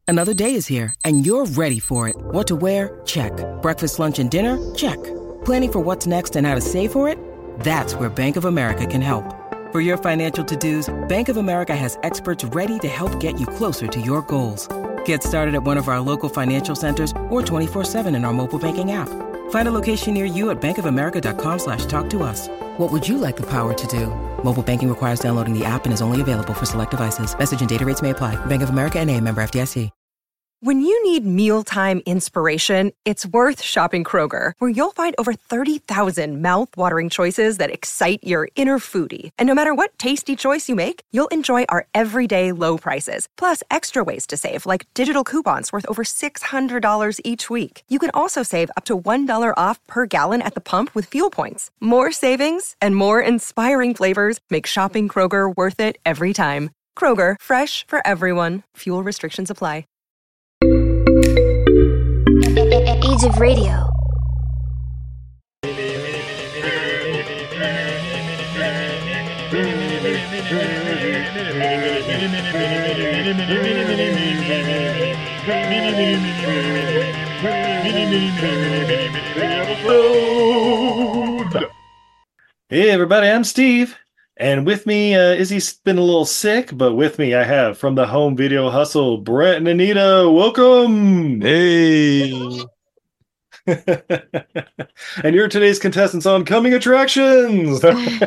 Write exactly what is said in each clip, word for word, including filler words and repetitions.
Another day is here, and you're ready for it. What to wear? Check. Breakfast, lunch, and dinner? Check. Planning for what's next and how to save for it? That's where Bank of America can help. For your financial to-dos, Bank of America has experts ready to help get you closer to your goals. Get started at one of our local financial centers or twenty-four seven in our mobile banking app. Find a location near you at bankofamerica.com slash talk to us. What would you like the power to do? Mobile banking requires downloading the app and is only available for select devices. Message and data rates may apply. Bank of America N A, member F D I C. When you need mealtime inspiration, it's worth shopping Kroger, where you'll find over thirty thousand mouth-watering choices that excite your inner foodie. And no matter what tasty choice you make, you'll enjoy our everyday low prices, plus extra ways to save, like digital coupons worth over six hundred dollars each week. You can also save up to one dollar off per gallon at the pump with fuel points. More savings and more inspiring flavors make shopping Kroger worth it every time. Kroger, fresh for everyone. Fuel restrictions apply. Age of Radio. Hey everybody, I'm Steve. And with me, uh, Izzy's been a little sick, but with me I have from the Home Video Hustle, Brett and Anita. Welcome! Hey! And you're today's contestants on Coming Attractions!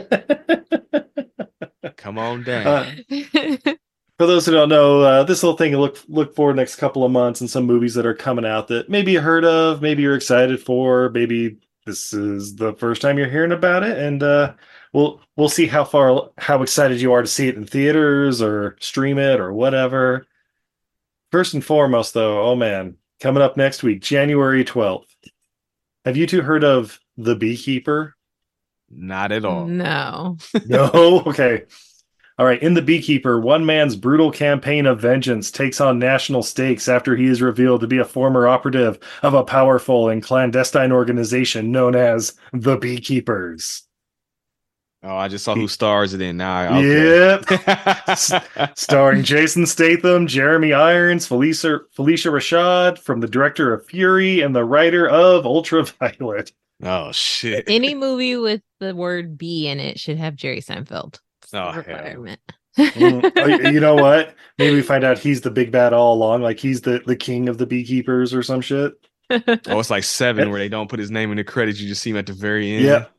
Come on down. Uh, for those who don't know, uh, this whole thing, look look forward next couple of months and some movies that are coming out that maybe you heard of, maybe you're excited for, maybe this is the first time you're hearing about it, and uh, we'll we'll see how far how excited you are to see it in theaters or stream it or whatever. First and foremost, though, oh man, coming up next week, January twelfth. Have you two heard of The Beekeeper? Not at all. No. No? Okay. All right. In The Beekeeper, one man's brutal campaign of vengeance takes on national stakes after he is revealed to be a former operative of a powerful and clandestine organization known as The Beekeepers. Oh, I just saw who stars it in now. Okay. Yep. Starring Jason Statham, Jeremy Irons, Felicia, Felicia Rashad, from the director of Fury and the writer of Ultraviolet. Oh, shit. Any movie with the word bee in it should have Jerry Seinfeld. It's Oh, the requirement. Mm, you know what? Maybe we find out he's the big bad all along. Like he's the, the king of the beekeepers or some shit. Oh, it's like Seven where they don't put his name in the credits. You just see him at the very end. Yeah.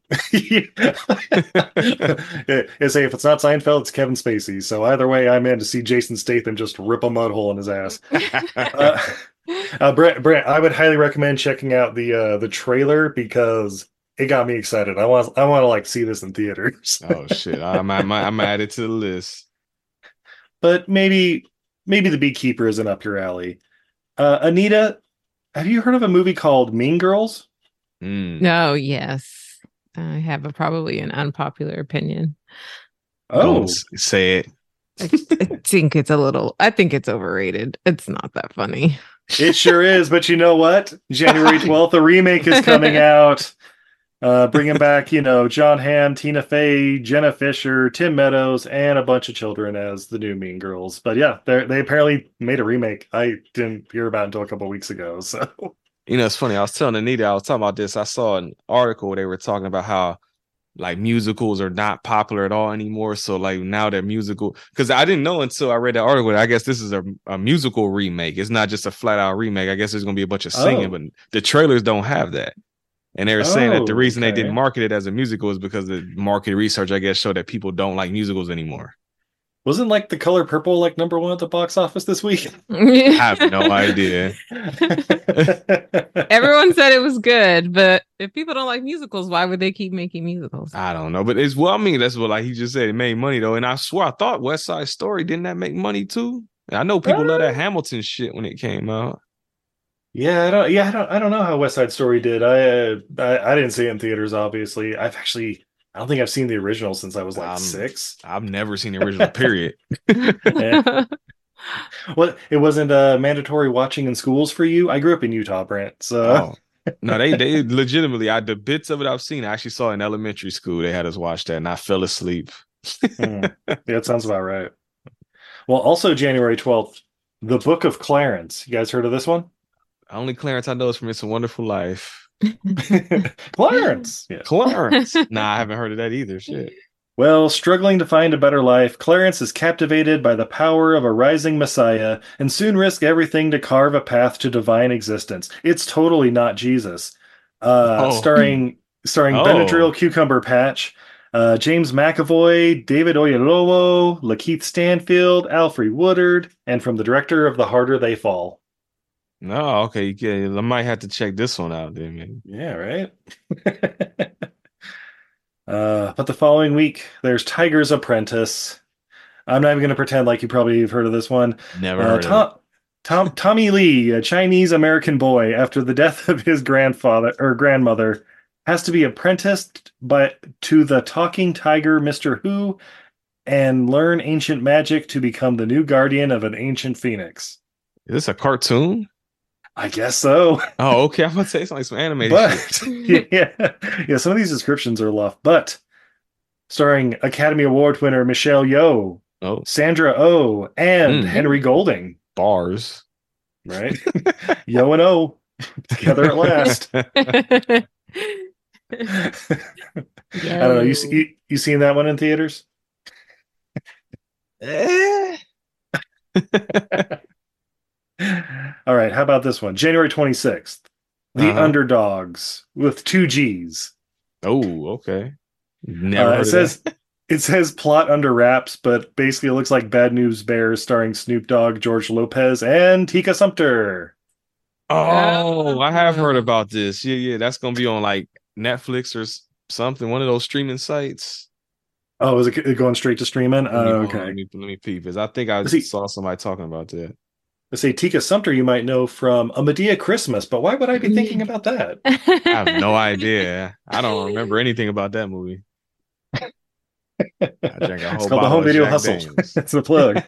It's say if it's not Seinfeld, it's Kevin Spacey. So either way, I'm in to see Jason Statham just rip a mud hole in his ass. uh, uh, Brent, Brent, I would highly recommend checking out the uh, the trailer because it got me excited. I want I want to like see this in theaters. Oh shit! I'm I'm I'm added to the list. But maybe maybe The Beekeeper isn't up your alley. Uh, Anita, have you heard of a movie called Mean Girls? Mm. No, yes. I have a probably an unpopular opinion. Oh, Don't say it. I, I think it's a little, I think it's overrated. It's not that funny. It sure is. But you know what? January twelfth, a remake is coming out. Uh, bringing back, you know, John Hamm, Tina Fey, Jenna Fisher, Tim Meadows, and a bunch of children as the new Mean Girls. But yeah, they they apparently made a remake. I didn't hear about it until a couple of weeks ago. So, You know, it's funny. I was telling Anita, I was talking about this. I saw an article where they were talking about how like musicals are not popular at all anymore. So like now they're musical, because I didn't know until I read the article. I guess this is a, a musical remake. It's not just a flat out remake. I guess there's going to be a bunch of singing, Oh. but the trailers don't have that. And they were saying that the Oh, reason okay. they didn't market it as a musical is because the market research, I guess, showed that people don't like musicals anymore. wasn't like The Color Purple like number one at the box office this week? I have no idea. Everyone said it was good, but if people don't like musicals, why would they keep making musicals? I don't know, but it's well, I mean, that's what like he just said. It made money though, and I swear I thought West Side Story didn't that make money too. I know people love that Hamilton shit when it came out. Yeah, I don't. Yeah, I don't. I don't know how West Side Story did. I, uh, I I didn't see it in theaters. Obviously, I've actually. I don't think I've seen the original since I was like Um, six. I've never seen the original. Period. Yeah. Well, it wasn't uh, mandatory watching in schools for you. I grew up in Utah, Brent. So Oh. No, they they legitimately. I the bits of it I've seen. I actually saw in elementary school. They had us watch that, and I fell asleep. Hmm. Yeah, that sounds about right. Well, also January twelfth, The Book of Clarence. You guys heard of this one? Only Clarence I know is from It's a Wonderful Life. Clarence. Yeah. Clarence. Nah, I haven't heard of that either. Shit. Well, struggling to find a better life, Clarence is captivated by the power of a rising messiah and soon risks everything to carve a path to divine existence. It's totally not Jesus. Uh, Oh. starring starring Oh. Benadryl Cucumber Patch, uh, James McAvoy, David Oyelowo, Lakeith Stanfield, Alfred Woodard, and from the director of The Harder They Fall. No, okay. Yeah, I might have to check this one out then, man. Yeah, right? uh, but the following week, there's Tiger's Apprentice. I'm not even going to pretend like you probably have heard of this one. Never Uh, heard of Tom, Tom, Tommy Lee, a Chinese American boy, after the death of his grandfather or grandmother, has to be apprenticed by to the talking tiger, Mister Who, and learn ancient magic to become the new guardian of an ancient phoenix. it. Is this a cartoon? I guess so. Oh, okay. I'm gonna say something like some animated shit. But yeah, yeah, some of these descriptions are rough. But starring Academy Award winner Michelle Yeoh, Oh, Sandra Oh, and Mm. Henry Golding. bars. Right? Yo and O together at last. I don't know. You see, you, you seen that one in theaters? Eh. All right. How about this one? January twenty-sixth. The Uh-huh. Underdogs with two G's. Oh, okay. Never Uh, heard it of says that. it says plot under wraps, but basically it looks like Bad News Bears starring Snoop Dogg, George Lopez, and Tika Sumpter. Oh, I have heard about this. Yeah, yeah. That's gonna be on like Netflix or s- something, one of those streaming sites. Oh, is it going straight to streaming? Let me, Oh, hold on, okay. let me let me peep. 'Cause I think I See- saw somebody talking about that. I say Tika Sumpter you might know from A Medea Christmas, but why would I be thinking about that? I have no idea. I don't remember anything about that movie. I drank a whole It's called The bottle Home of Video Jack Hustle. Daniels. That's the plug.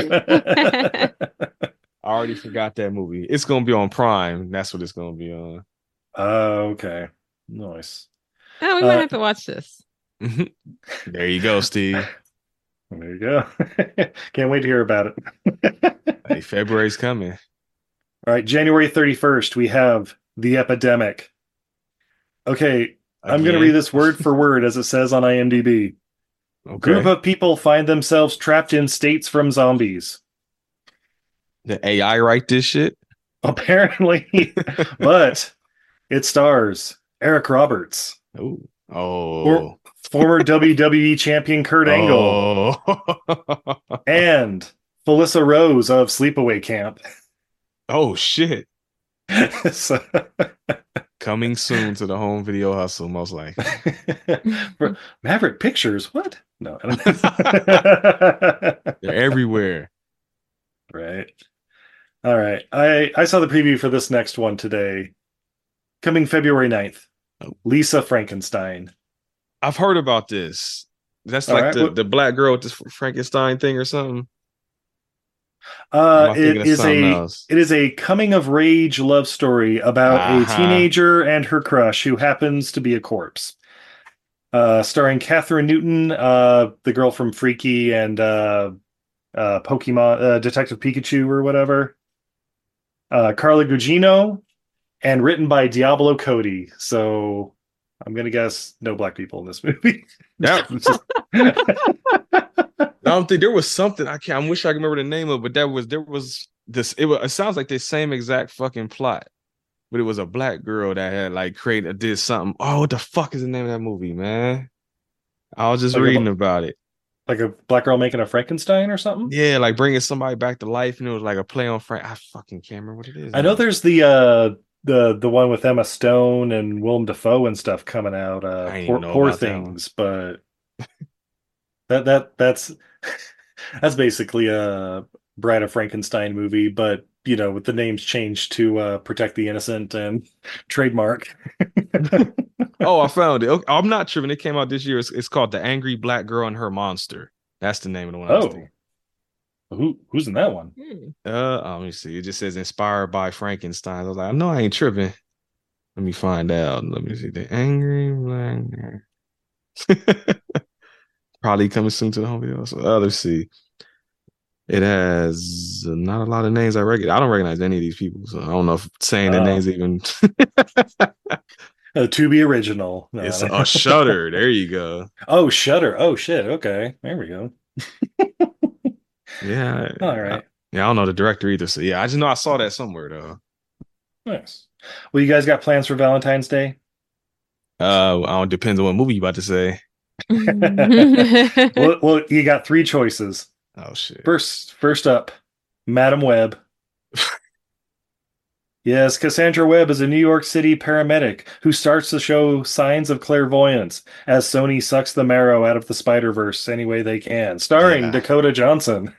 I already forgot that movie. It's gonna be on Prime. That's what it's gonna be on. Oh, okay. Nice. Oh, we might Uh, have to watch this. There you go, Steve. There you go. Can't wait to hear about it. Hey, February's coming. All right, January thirty-first, we have The Epidemic. Okay, I'm going to Again? read this word for word as it says on IMDb. Okay. Group of people find themselves trapped in states from zombies. The A I write this shit. Apparently, but it stars Eric Roberts, Ooh. Oh. Or- former W W E champion Kurt Angle, Oh. and Felissa Rose of Sleepaway Camp. Oh shit. So, Coming soon to the home video hustle, most likely. for Maverick Pictures, what? No, I don't. They're everywhere. Right. All right. I I saw the preview for this next one today. Coming February ninth. Oh. Lisa Frankenstein. I've heard about this. That's All like right, the, what- the black girl with this Frankenstein thing or something. Or Uh am I thinking it of is something a else? it is a coming of age love story about Uh-huh. a teenager and her crush who happens to be a corpse. Uh starring Catherine Newton, uh the girl from Freaky and uh uh Pokemon uh, Detective Pikachu or whatever. Uh Carla Gugino, and written by Diablo Cody. So I'm gonna guess no black people in this movie. That- I don't think there was something I can't. I wish I could remember the name of, it, but that was there was this. It, was, it sounds like the same exact fucking plot, but it was a black girl that had like created did something. Oh, what the fuck is the name of that movie, man? I was just Like a- reading about it. Like a black girl making a Frankenstein or something. Yeah, like bringing somebody back to life, and it was like a play on Frank. I fucking can't remember what it is. I know now. there's the uh the the one with Emma Stone and Willem Dafoe and stuff coming out. Uh, I didn't poor, know poor about that things, but that that that's that's basically a Bride of Frankenstein movie, but you know, with the names changed to uh, protect the innocent and trademark. Oh, I found it. Okay, I'm not tripping. It came out this year. It's, it's called The Angry Black Girl and Her Monster. That's the name of the one. I was Oh, thinking. who who's in that one? Hmm. Uh, oh, let me see. It just says inspired by Frankenstein. I was like, I know I ain't tripping. Let me find out. Let me see. The Angry Black. Probably coming soon to the home video. So uh, let's see. It has not a lot of names I recognize. I don't recognize any of these people, so I don't know if saying the Oh. names even. Uh, to be original. No, It's I don't- a Shutter. There you go. Oh, Shutter. Oh shit. Okay, there we go. Yeah. All I- right. yeah, I don't know the director either. So yeah, I just know I saw that somewhere though. Nice. Well, you guys got plans for Valentine's Day? Uh, I don't depends on what movie you about to say. Well, well, you got three choices. Oh shit. First, first up, Madam Web. Yes, Cassandra Webb is a New York City paramedic who starts to show signs of clairvoyance as Sony sucks the marrow out of the Spider-Verse any way they can. Starring Yeah. Dakota Johnson.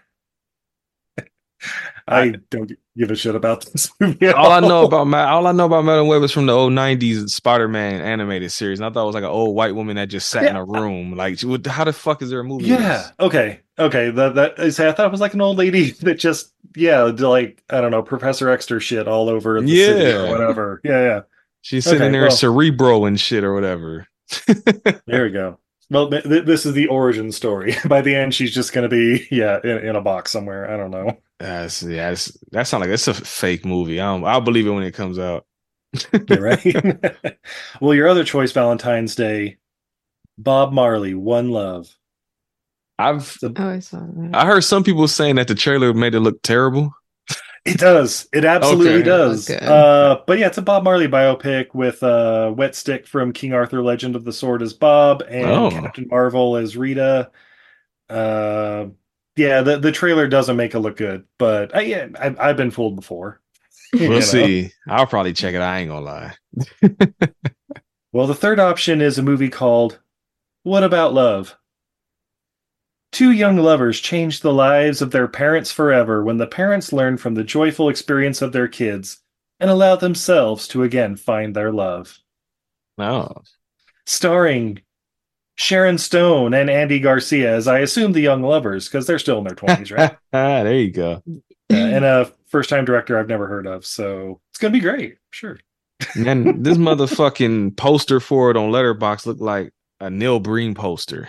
I don't give a shit about this movie at All I know about Ma- all I know about Madam Web is from the old nineties Spider-Man animated series. And I thought it was like an old white woman that just sat in Yeah. a room. Like, she would- how the fuck is there a movie? of Yeah. this? Okay. Okay. That that I say I thought it was like an old lady that just yeah, did like I don't know, Professor Extra shit all over the city Yeah. or whatever. Yeah, yeah. She's sitting Okay, there well. cerebral and shit or whatever. There we go. Well, th- th- this is the origin story. By the end, she's just going to be yeah in, in a box somewhere. I don't know. That's yeah, it's, that sounds like it's a fake movie. I don't, I'll believe it when it comes out. You're right. Well, your other choice, Valentine's Day, Bob Marley, One Love. I've Oh, I saw that. I heard some people saying that the trailer made it look terrible. It does. It absolutely Okay. does. Okay. Uh, but yeah, it's a Bob Marley biopic with uh, Wet Stick from King Arthur: Legend of the Sword as Bob and Oh. Captain Marvel as Rita. Uh, yeah, the the trailer doesn't make it look good, but I, yeah, I've, I've been fooled before. You We'll know? see. I'll probably check it. I ain't gonna lie. Well, the third option is a movie called What About Love? Two young lovers change the lives of their parents forever when the parents learn from the joyful experience of their kids and allow themselves to again find their love. No. Starring Sharon Stone and Andy Garcia as I assume the young lovers because they're still in their twenties, right? Ah, there you go. Uh, and a first-time director I've never heard of, so it's gonna be great, sure. Man, this motherfucking poster for it on Letterboxd looked like a Neil Breen poster.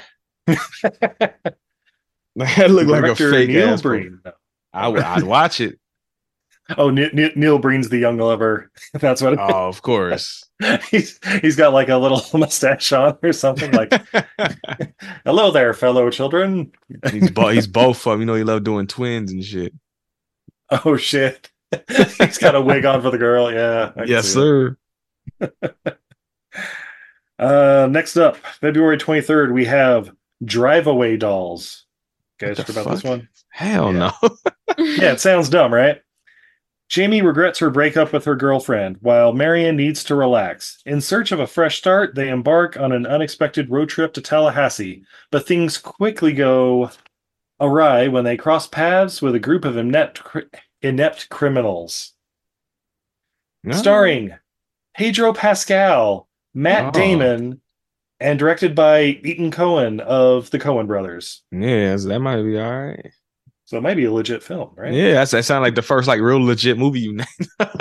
That looked like a Director fake Neil ass Breen. No. I would, I'd watch it. Oh, Ne- Ne- Neil Breen's the young lover. That's what. It Oh, of course. he's he's got like a little mustache on or something. Like, hello there, fellow children. he's bo- he's both of them. You know, he love doing twins and shit. Oh shit, he's got a wig on for the girl. Yeah. I can Yes, see it. sir. Uh, next up, February twenty-third, we have Drive Away Dolls. Guys, What heard the about this fuck? one? Hell Yeah. no. Yeah, it sounds dumb, right? Jamie regrets her breakup with her girlfriend, while Marion needs to relax. In search of a fresh start, they embark on an unexpected road trip to Tallahassee, but things quickly go awry when they cross paths with a group of inept, inept criminals. No. Starring Pedro Pascal, Matt Oh. Damon, and directed by Ethan Coen of the Coen brothers. Yeah, so that might be all right. So it might be a legit film, right? Yeah, that's, that sounds like the first like real legit movie you named.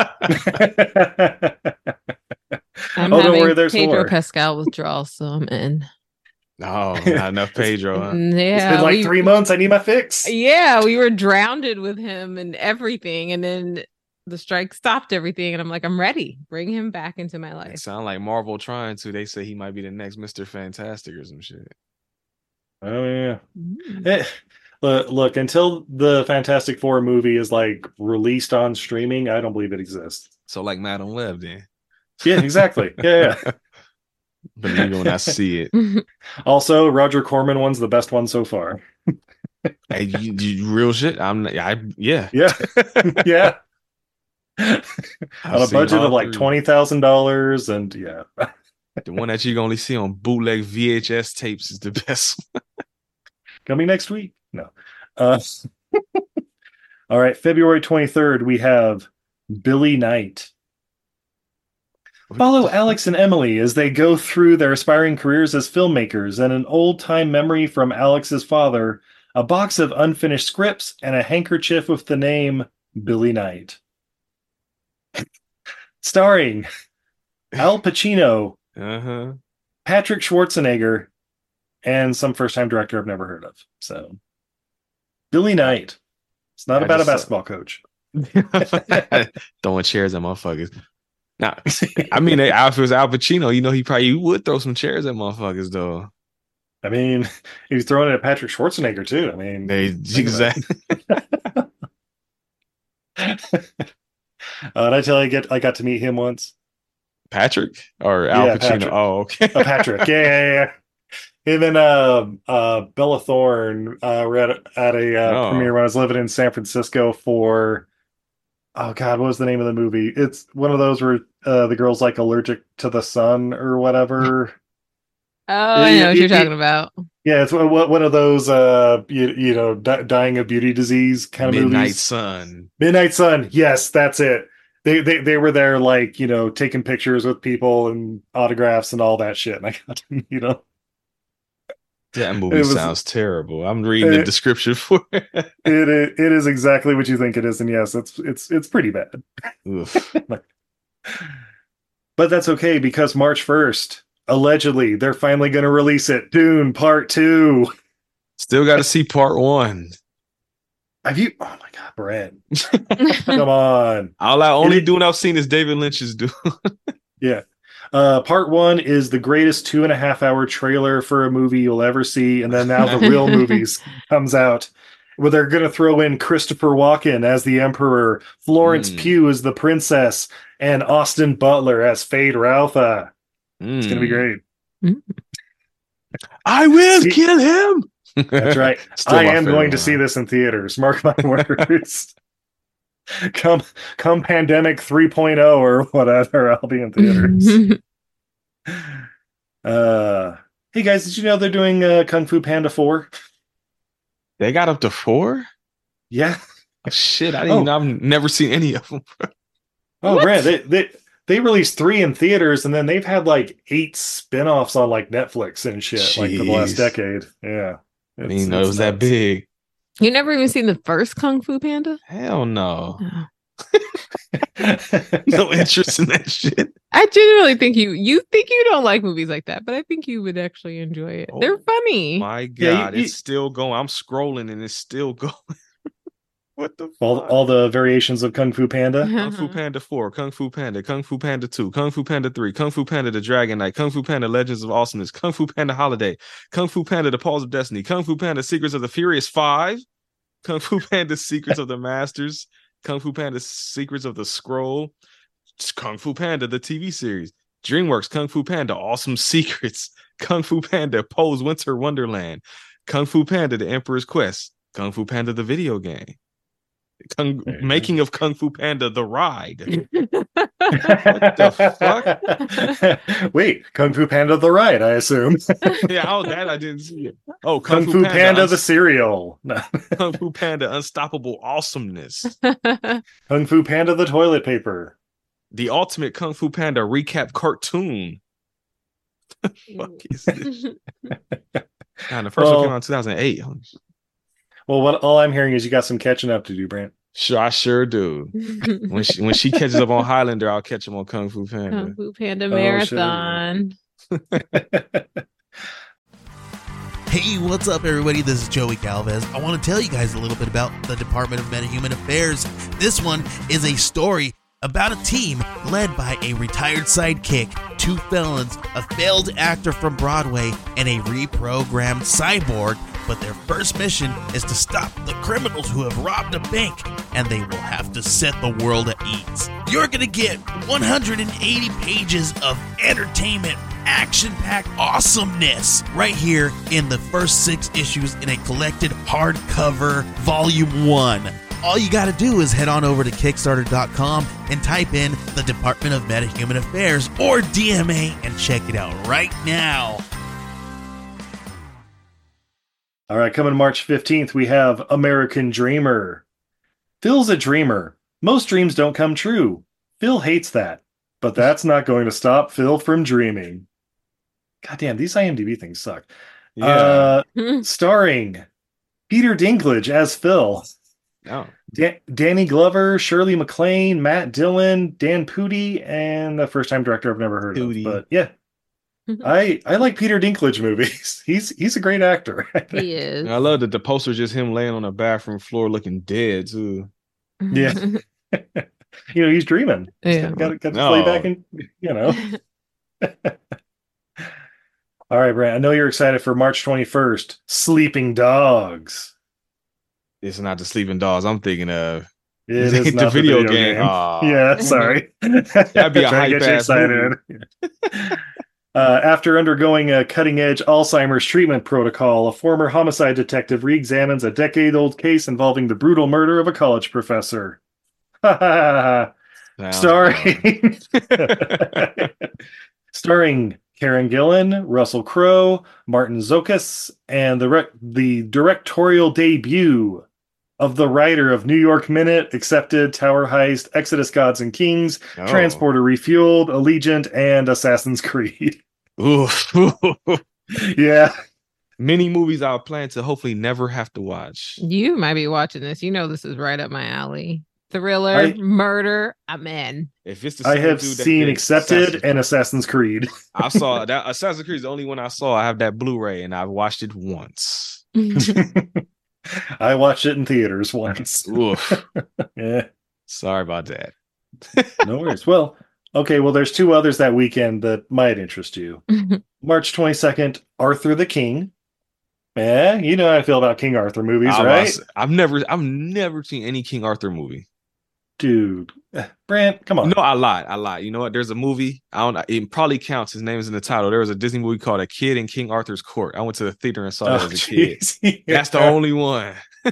I'm Oh, don't having worry, there's Pedro more. Pascal withdrawal, so I'm in. No, not enough Pedro. Huh? Mm, It's Yeah, been like we- three months. I need my fix. Yeah, we were drowned with him and everything, and then the strike stopped everything, and I'm like, I'm ready. Bring him back into my It life. sound like Marvel trying to. They say he might be the next Mister Fantastic or some shit. Oh yeah. Mm. Eh, look, look, until the Fantastic Four movie is like released on streaming, I don't believe it exists. So like Madam Web then. Yeah, exactly. Yeah, yeah. Believe it when I see it. Also, Roger Corman one's the best one so far. Hey, you, you real shit. I'm. I yeah. Yeah, yeah. I've On a seen budget all of like three. twenty thousand dollars, and yeah. The one that you can only see on bootleg V H S tapes is the best. Coming next week. No. Uh, all right, February twenty-third, we have Billy Knight. Follow Alex and Emily as they go through their aspiring careers as filmmakers and an old-time memory from Alex's father, a box of unfinished scripts, and a handkerchief with the name Billy Knight. Starring Al Pacino, Uh huh. Patrick Schwarzenegger, and some first-time director I've never heard of. So, Billy Knight. It's not I about a just saw- basketball coach. Throwing chairs at motherfuckers. Nah, I mean, if it was Al Pacino, you know, he probably would throw some chairs at motherfuckers, though. I mean, he was throwing it at Patrick Schwarzenegger too. I mean, They exactly. uh, and I tell you, I get I got to meet him once. Patrick or Al Yeah, Pacino? Patrick. Oh, okay. Uh, Patrick, yeah, yeah, yeah. Him and uh, uh, Bella Thorne uh, were at, at a uh, Oh. premiere when I was living in San Francisco for. Oh God, what was the name of the movie? It's one of those where uh, the girl's like allergic to the sun or whatever. Oh, I Yeah, know what it- you're it- talking about. Yeah, it's one one of those uh, you, you know di- dying of beauty disease kind of Midnight movies. Sun. Midnight Sun. Yes, that's it. They, they they were there like you know taking pictures with people and autographs and all that shit, and I got to meet them. That movie It was- sounds terrible. I'm reading the It- description for it. It, it it is exactly what you think it is, and yes, it's it's it's pretty bad. Oof. But that's okay because March first, allegedly, they're finally going to release it. Dune Part Two. Still got to see part one. Have you? Oh my God, Brent! Come on. All I only It- Dune I've seen is David Lynch's Dune. Yeah. Uh, part one is the greatest two and a half hour trailer for a movie you'll ever see, and then now the real movies comes out. Where they're going to throw in Christopher Walken as the Emperor, Florence Mm. Pugh as the Princess, and Austin Butler as Fade Ralpha. It's going to be Mm. great. I will See- kill him. That's right. Still I my am favorite going to one. see this in theaters. Mark my words. come, come, Pandemic 3.0 or whatever. I'll be in theaters. uh, hey guys, did you know they're doing uh, Kung Fu Panda four? They got up to four? Yeah. Oh, shit, I didn't Oh. know. I've never seen any of them. Oh, What? Brent, they, they they released three in theaters, and then they've had like eight spin-offs on like Netflix and shit, like for the last Jeez. decade. Yeah. I didn't even know it was that big. You never even seen the first Kung Fu Panda? Hell no. No. big. No interest in that shit. I genuinely think you you think you don't like movies like that, but I think you would actually enjoy it. Oh, They're funny. My Yeah, you- God, you- it's still going. I'm scrolling and it's still going. What the all fuck? all the variations of Kung Fu Panda. Kung Fu Panda four, Kung Fu Panda, Kung Fu Panda two, Kung Fu Panda three, Kung Fu Panda the Dragon Knight, Kung Fu Panda Legends of Awesomeness, Kung Fu Panda Holiday, Kung Fu Panda the Paws of Destiny, Kung Fu Panda Secrets of the Furious five, Kung Fu Panda Secrets of the Masters, Kung Fu Panda Secrets of the Scroll, Kung Fu Panda the T V series, DreamWorks Kung Fu Panda Awesome Secrets, Kung Fu Panda Poe's Winter Wonderland, Kung Fu Panda The Emperor's Quest, Kung Fu Panda the video game. Kung, There you go. making of Kung Fu Panda the ride. the Wait, Kung Fu Panda the ride, I assume. Yeah, oh, that I didn't see it. Oh, Kung, Fu Panda, Uns- the cereal. Kung Fu Panda Unstoppable Awesomeness. Kung Fu Panda the toilet paper. The Ultimate Kung Fu Panda Recap Cartoon. Fuck is this? God, the first Well- one came out in two thousand eight. Well, what all I'm hearing is you got some catching up to do, Brent. Sure, I sure do. When she when she catches up on Highlander, I'll catch him on Kung Fu Kung Panda. Fu Panda Oh, Marathon. Hey, what's up, everybody? This is Joey Galvez. I want to tell you guys a little bit about the Department of Metahuman Affairs. This one is a story about a team led by a retired sidekick, two felons, a failed actor from Broadway, and a reprogrammed cyborg. But their first mission is to stop the criminals who have robbed a bank, and they will have to set the world at ease. You're going to get one hundred eighty pages of entertainment, action-packed awesomeness right here in the first six issues in a collected hardcover volume one. All you got to do is head on over to Kickstarter dot com and type in the Department of Metahuman Affairs or D M A and check it out right now. All right, coming March fifteenth, we have American Dreamer. Phil's a dreamer. Most dreams don't come true. Phil hates that, but that's not going to stop Phil from dreaming. Goddamn, these IMDb things suck. Yeah. Uh, starring Peter Dinklage as Phil, Oh. Da- Danny Glover, Shirley MacLaine, Matt Dillon, Dan Pudi, and the first time director I've never heard Pudi. of. But yeah, I I like Peter Dinklage movies. He's he's a great actor. He is. And I love that the poster just him laying on a bathroom floor looking dead too. Yeah. You know, he's dreaming. He's Yeah. got, got, got to No. play back in, you know. All right, Brent, I know you're excited for March twenty-first. Sleeping Dogs. It's not the Sleeping Dogs I'm thinking of. It is The not video the video game. game. Aw. Yeah, sorry. That'd be a Trying to get you hype-ass excited. Uh, after undergoing a cutting-edge Alzheimer's treatment protocol, a former homicide detective re-examines a decade-old case involving the brutal murder of a college professor. Sounds Starring, starring Karen Gillan, Russell Crowe, Martin Zokas, and the rec- the directorial debut of the writer of New York Minute, Accepted, Tower Heist, Exodus: Gods and Kings, Oh. Transporter Refueled, Allegiant, and Assassin's Creed. Oof. Yeah. Many movies I plan to hopefully never have to watch. You might be watching this. You know this is right up my alley. Thriller, I- murder. I'm in. If it's the I same have dude that seen did Accepted Assassin's- and Assassin's Creed. I saw that Assassin's Creed is the only one I saw. I have that Blu-ray and I've watched it once. I watched it in theaters once. Oof. Yeah, Sorry about that. no worries. Well, okay, well, there's two others that weekend that might interest you. March twenty-second, Arthur the King. Yeah, you know how I feel about King Arthur movies, I right? was- I've never I've never seen any King Arthur movie. Dude, Brant, come on. No, I lied. I lied. You know what? There's a movie. I don't. It probably counts. His name is in the title. There was a Disney movie called A Kid in King Arthur's Court. I went to the theater and saw that Oh, as a kid. jeez. Yeah. That's the only one.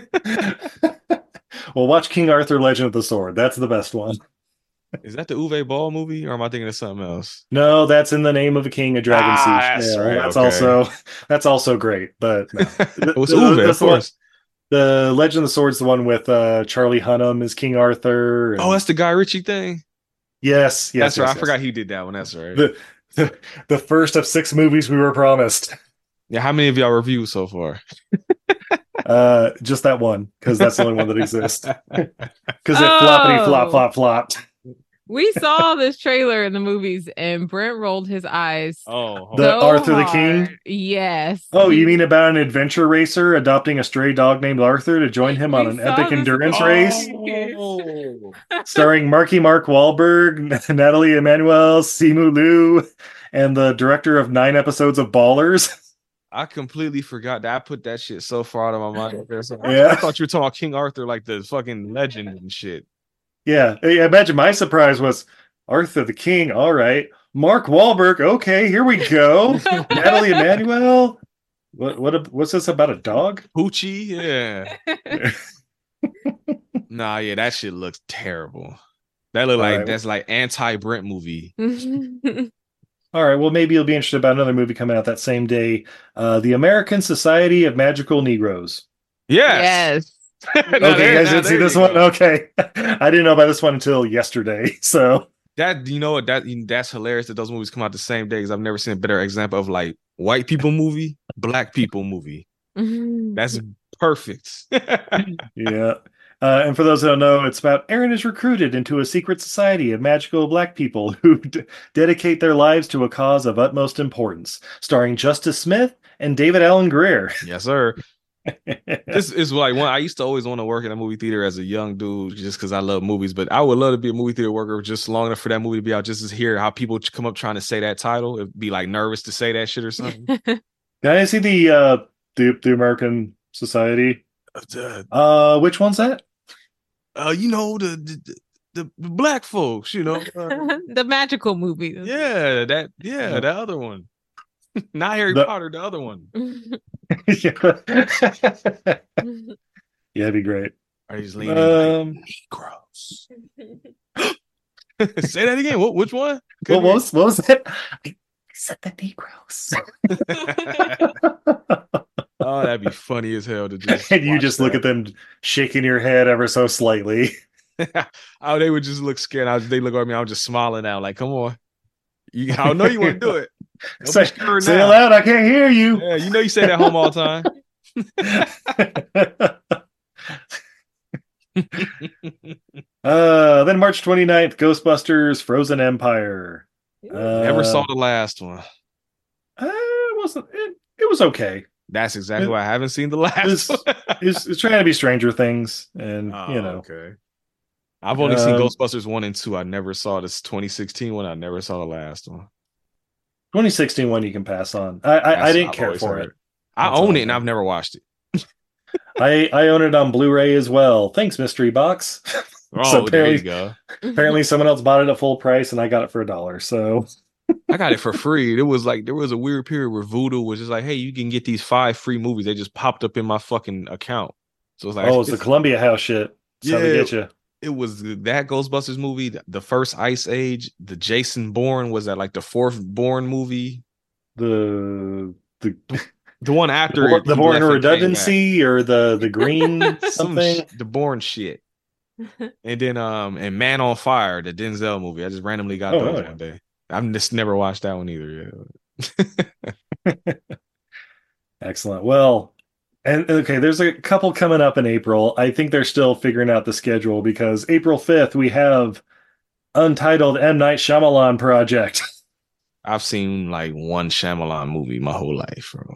Well, watch King Arthur: Legend of the Sword. That's the best one. Is that the Uwe Ball movie, or am I thinking of something else? No, that's In the Name of a King, a Dragon Ah, Siege. that's Tale. right, That's okay. also that's also great. But no. It was The- Uwe, the- of course. The Legend of the Sword's the one with uh, Charlie Hunnam as King Arthur. and- Oh, that's the Guy Ritchie thing. yes, yes, That's right. yes, I yes. forgot he did that one. That's right. The, the the first of six movies we were promised. Yeah. How many of y'all reviewed so far? Uh, just that one because that's the only one that exists. Because it Oh. floppity flop flop flopped. We saw this trailer in the movies, and Brent rolled his eyes. Oh, hold The so Arthur the King? hard. Yes. Oh, He- you mean about an adventure racer adopting a stray dog named Arthur to join him on We an saw epic this endurance in- race? Oh. Starring Marky Mark Wahlberg, Natalie Emmanuel, Simu Liu, and the director of nine episodes of Ballers. I completely forgot that I put that shit so far out of my mind. Okay, so Yeah. I thought you were talking about King Arthur, like the fucking legend and shit. Yeah, I imagine my surprise was Arthur the King. All right, Mark Wahlberg. Okay, here we go. Natalie Emmanuel. What? What? What's this about a dog? Poochie, yeah. Nah, yeah, that shit looks terrible. That look All like right. that's like anti Brent movie. All right. Well, maybe you'll be interested about another movie coming out that same day. Uh, the American Society of Magical Negroes. Yes. yes. Now Okay, there- you guys now didn't see there this you one? go. Okay. I didn't know about this one until yesterday. So, That you know what that that's hilarious that those movies come out the same day because I've never seen a better example of like white people movie, black people movie. That's perfect. yeah. Uh, and for those that don't know, it's about Aaron is recruited into a secret society of magical black people who d- dedicate their lives to a cause of utmost importance, starring Justice Smith and David Allen Greer. Yes, sir. This is like one I used to always want to work in a movie theater as a young dude just because I love movies. But I would love to be a movie theater worker just long enough for that movie to be out, just to hear how people come up trying to say that title. It'd be like nervous to say that shit or something. Can I see the uh, the the American Society? uh, Uh, which one's that? uh, you know the the, the the black folks, you know. Uh, The magical movie. yeah, that yeah, the other one. Not Harry The- Potter, the other one. yeah. Yeah, it'd be great. Are you just leaning Um, Negroes? Say that again. What? Which one? what was what was it? I said the Negroes. Oh, that'd be funny as hell to just. And you watch just look that. at them shaking your head ever so slightly. Oh, they would just look scared. I was, they look at me. I'm just smiling now, like, come on. You, I know you want to do it. Don't be Say, scared say it now. loud, I can't hear you. Yeah, you know you say that home all the time. uh, then March twenty-ninth, Ghostbusters Frozen Empire. Uh, Never saw the last one. Uh, it wasn't. It, it was okay. That's exactly It- why I haven't seen the last It's, one. it's, it's trying to be Stranger Things, and Oh, you know, okay. I've only seen Um, Ghostbusters one and two. I never saw this twenty sixteen one. I never saw the last one. twenty sixteen one you can pass on. I I, I That's didn't what I've care always for heard. it. I That's all own I it and know. I've never watched it. I I own it on Blu-ray as well. Thanks, Mystery Box. Oh, So there you apparently- go. Apparently, someone else bought it at full price, and I got it for a dollar. So I got it for free. It was like there was a weird period where Voodoo was just like, "Hey, you can get these five free movies." They just popped up in my fucking account. So it's like, oh, it's the Columbia House shit. That's how they Yeah. get you. it was that Ghostbusters movie, the- the first Ice Age, the Jason Bourne was that like the fourth Bourne movie, The the the one the, after Bor- the he Born left and came back. Redundancy or the the Green Some something. sh- the Bourne shit. And then um and Man on Fire, the Denzel movie. I just randomly got Oh, those really? one day. I've just never watched that one either. Yeah. Excellent. Well, and okay, there's a couple coming up in April. I think they're still figuring out the schedule because April fifth we have Untitled M. Night Shyamalan project. I've seen like one Shyamalan movie my whole life, bro.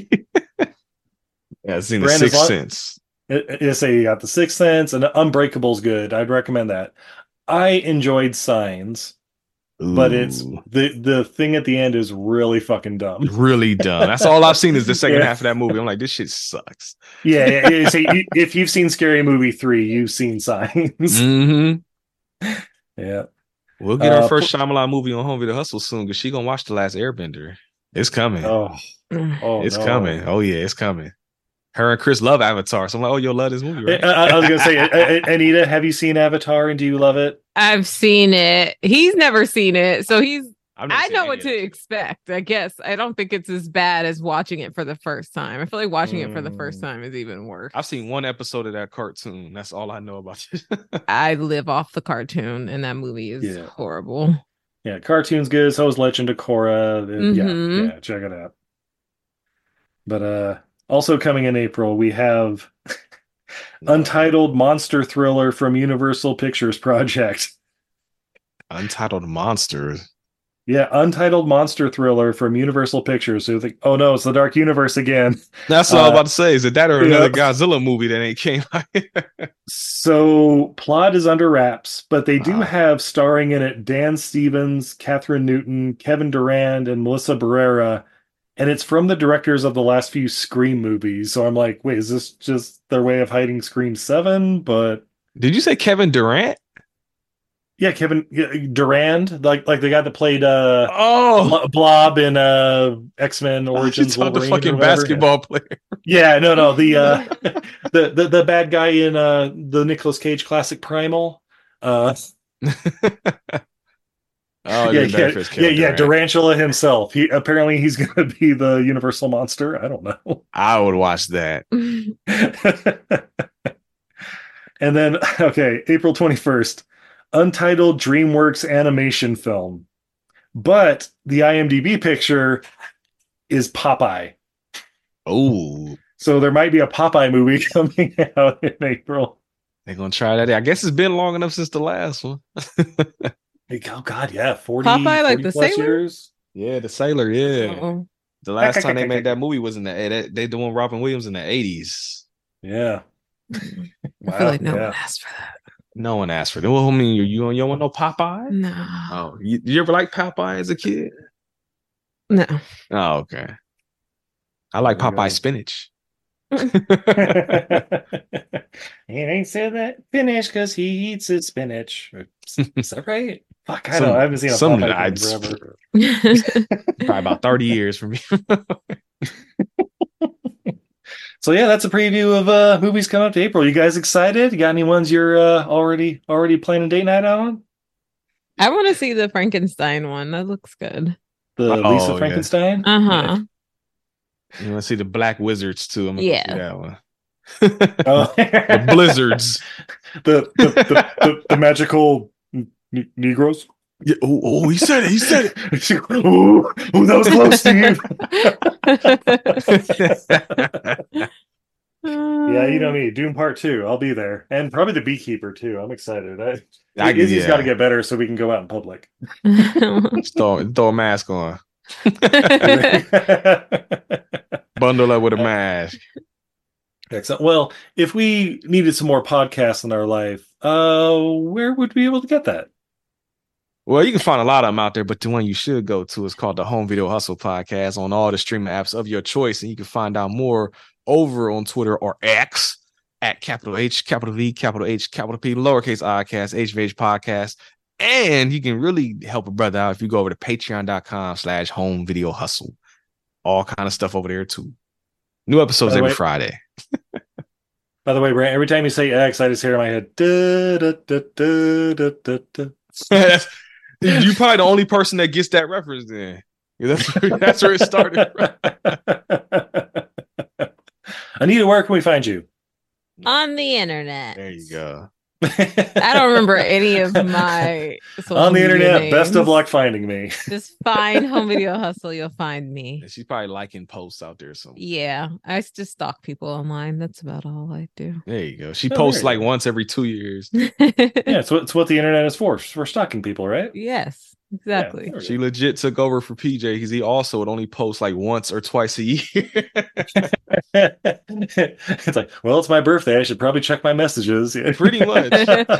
Yeah, I've seen The Brand, Sixth as long- Sense. It, it's a you got the Sixth Sense and Unbreakable's good. I'd recommend that. I enjoyed Signs, but it's Ooh, the the thing at the end is really fucking dumb. really dumb. That's all I've seen is the second Yeah. half of that movie. I'm like, this shit sucks. Yeah, yeah, yeah. So you- if you've seen Scary Movie three, you've seen Signs. Mm-hmm. Yeah. We'll get Uh, our first Shyamalan movie on Home Video Hustle soon because she gonna watch The Last Airbender. It's coming. Oh, oh it's no. coming. Oh yeah, it's coming. Her and Chris love Avatar, so I'm like, oh, you'll love this movie, I, right? I- I was gonna say, A- A- Anita, have you seen Avatar and do you love it? I've seen it. He's never seen it, so he's. I've never I seen know any what of to it. expect. I guess I don't think it's as bad as watching it for the first time. I feel like watching it for the first Mm. time is even worse. I've seen one episode of that cartoon. That's all I know about it. I live off the cartoon, and that movie is Yeah. horrible. Yeah, cartoon's good. So is Legend of Korra. Uh, Mhm. Yeah, yeah, check it out. But uh, also coming in April, we have Untitled Monster Thriller from Universal Pictures Project. Untitled Monsters. Yeah, Untitled Monster Thriller from Universal Pictures. So you think, oh no, it's the Dark Universe again. That's what I was Uh, about to say. Is it that or yeah. another Godzilla movie that ain't came out? So plot is under wraps, but they do Ah. have starring in it Dan Stevens, Catherine Newton, Kevin Durand, and Melissa Barrera. And it's from the directors of the last few Scream movies. So I'm like, wait, is this just their way of hiding Scream seven? But Did you say Kevin Durant? yeah, Kevin yeah, Durand, like like the guy that played uh Oh, Bl- Blob in uh X-Men you Origins talking the Wolverine or fucking whatever. basketball player. Yeah, no, no, the uh the, the the bad guy in uh the Nicolas Cage classic Primal. Uh Oh, yeah, you're yeah, there for his yeah, Kevin yeah, Durant. Durantula himself. He apparently he's gonna be the Universal Monster. I don't know. I would watch that. And then okay, April twenty-first, Untitled DreamWorks animation film. But the IMDb picture is Popeye. Oh, So there might be a Popeye movie coming out in April. they're gonna try that. I guess it's been long enough since the last one. Like, oh god, yeah, forty, Popeye, like forty the plus sailor? years. Yeah, the sailor. Yeah, Uh-oh. the last time they made that movie was in the they they doing Robin Williams in the eighties. Yeah. I Wow, feel like no yeah. one asked for that. No one asked for it. Well, I mean, you you, you don't want no Popeye? No, Oh, you, you ever like Popeye as a kid? no. Oh, okay. I like There we Popeye go. spinach. He ain't said that finish because he eats his spinach. Is that right? Fuck, I Some- don't know. I haven't seen a some- Popeye I'd- film forever. Probably about thirty years for me. So yeah, that's a preview of uh movies coming up to April. You guys excited? You got any ones you're uh, already already planning date night on? I want to see the Frankenstein one. That looks good. The Oh, Lisa yeah. Frankenstein? Uh huh. You want to see the Black Wizards too? I'm gonna Yeah. see that one. Oh. The Blizzards. the, the, the, the, the magical n- Negroes? Yeah, oh, oh, he said it. He said it. Ooh, ooh, that was close, Steve. Yeah, you know me. Doom Part Two. I'll be there, and probably the Beekeeper too. I'm excited. I, I, Izzy's yeah. got to get better so we can go out in public. Just throw, throw a mask on. Bundle up with a mask. Excellent. Well, if we needed some more podcasts in our life, uh, where would we be able to get that? Well, you can find a lot of them out there, but the one you should go to is called the Home Video Hustle Podcast on all the streaming apps of your choice. And you can find out more over on Twitter or X at capital H, capital V, capital H, capital P, lowercase I cast, H V H podcast. And you can really help a brother out if you go over to patreon.com slash home video hustle. All kind of stuff over there too. New episodes every way, Friday. By the way, Brant, every time you say X, I just hear in my head. Da, da, da, da, da, da, da. You're probably the only person that gets that reference then. That's, that's where it started. Anita, where can we find you? On the internet. There you go. I don't remember any of my on the internet. Names. Best of luck finding me. Just find Home Video Hustle. You'll find me. She's probably liking posts out there. So yeah, I just stalk people online. That's about all I do. There you go. She oh, posts like go. once every two years. Yeah, it's what it's what the internet is for. For stalking people, right? Yes. Exactly. Yeah, she legit took over for P J because he also would only post like once or twice a year. It's like, well, it's my birthday. I should probably check my messages. Pretty much.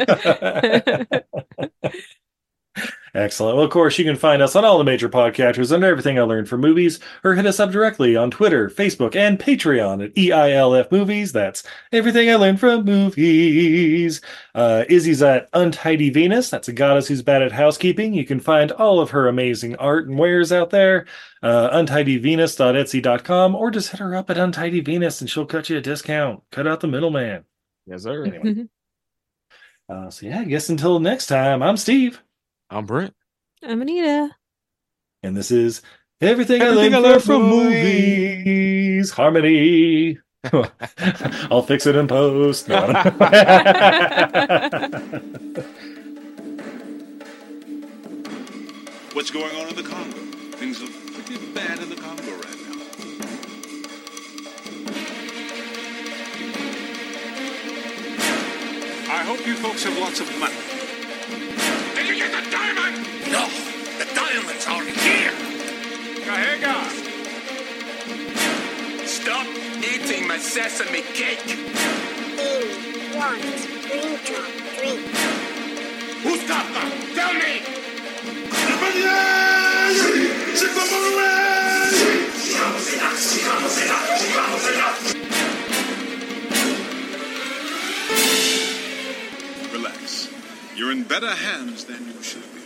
Excellent. Well, of course, you can find us on all the major podcatchers under Everything I Learned from Movies, or hit us up directly on Twitter, Facebook, and Patreon at E I L F Movies. That's Everything I Learned from Movies. Uh, Izzy's at Untidy Venus. That's a goddess who's bad at housekeeping. You can find all of her amazing art and wares out there. Uh, untidy venus dot etsy dot com, or just hit her up at Untidy Venus and she'll cut you a discount. Cut out the middleman. Yes, sir. Anyway. uh, so, yeah, I guess until next time, I'm Steve. I'm Brent. I'm Anita. And this is Everything, Everything I Learned, I learned from Movies. movies. Harmony. I'll fix it in post. No. What's going on in the Congo? Things are pretty bad in the Congo right now. I hope you folks have lots of money. Did you get the diamond? No, the diamond's already here. Kahega! Stop eating my sesame cake. Amy wants raindrop drink. Who's got them? Tell me! Relax. You're in better hands than you should be.